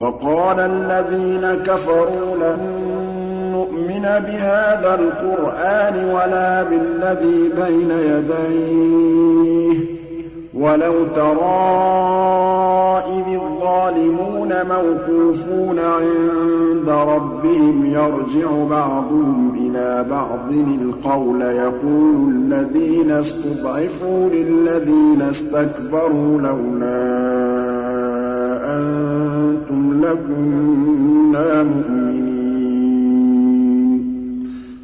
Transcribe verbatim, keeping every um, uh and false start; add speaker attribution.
Speaker 1: وَقَالَ الَّذِينَ كَفَرُوا لَن نُّؤْمِنَ بِهَٰذَا الْقُرْآنِ وَلَا بِالَّذِي بَيْنَ يَدَيْهِ ۗ وَلَوْ تَرَىٰ إِذِ الظَّالِمُونَ مَوْقُوفُونَ عِندَ رَبِّهِمْ يَرْجِعُ بَعْضُهُمْ إِلَىٰ بَعْضٍ الْقَوْلَ يَقُولُ الَّذِينَ اسْتُضْعِفُوا لِلَّذِينَ اسْتَكْبَرُوا لَوْلَا أَنتُمْ لَكُنَّا مُؤْمِنِينَ